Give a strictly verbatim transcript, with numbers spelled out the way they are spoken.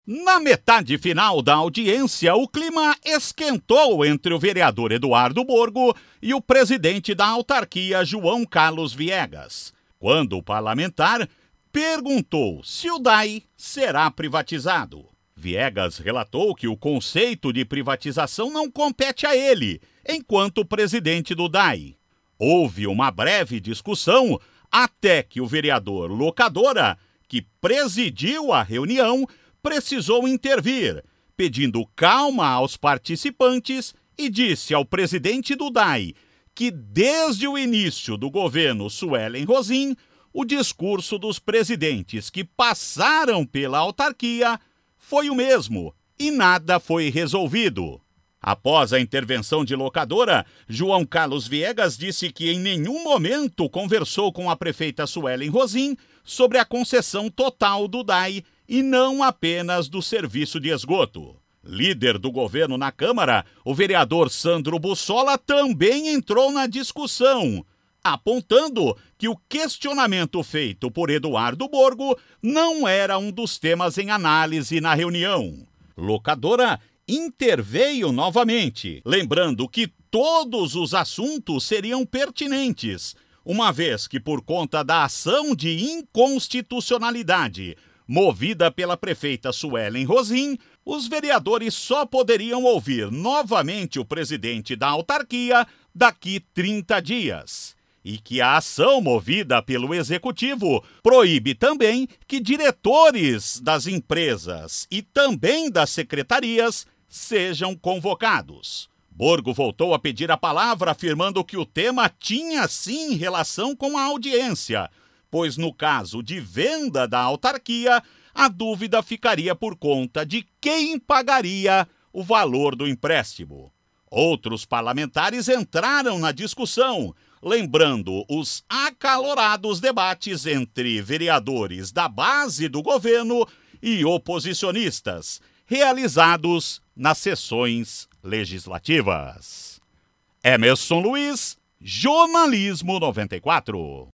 Na metade final da audiência, o clima esquentou entre o vereador Eduardo Borgo e o presidente da autarquia, João Carlos Viegas, quando o parlamentar perguntou se o D A I será privatizado. Viegas relatou que o conceito de privatização não compete a ele, enquanto presidente do D A I. Houve uma breve discussão até que o vereador Locadora, que presidiu a reunião, precisou intervir, pedindo calma aos participantes e disse ao presidente do D A I que desde o início do governo Suelen Rosim, o discurso dos presidentes que passaram pela autarquia foi o mesmo e nada foi resolvido. Após a intervenção de Locadora, João Carlos Viegas disse que em nenhum momento conversou com a prefeita Suelen Rosim sobre a concessão total do D A I e não apenas do serviço de esgoto. Líder do governo na Câmara, o vereador Sandro Bussola também entrou na discussão, apontando que o questionamento feito por Eduardo Borgo não era um dos temas em análise na reunião. Locadora interveio novamente, lembrando que todos os assuntos seriam pertinentes, uma vez que por conta da ação de inconstitucionalidade movida pela prefeita Suelen Rosim, os vereadores só poderiam ouvir novamente o presidente da autarquia daqui trinta dias. E que a ação movida pelo executivo proíbe também que diretores das empresas e também das secretarias sejam convocados. Borgo voltou a pedir a palavra, afirmando que o tema tinha sim relação com a audiência, pois no caso de venda da autarquia, a dúvida ficaria por conta de quem pagaria o valor do empréstimo. Outros parlamentares entraram na discussão, lembrando os acalorados debates entre vereadores da base do governo e oposicionistas, realizados nas sessões legislativas. Emerson Luiz, Jornalismo noventa e quatro.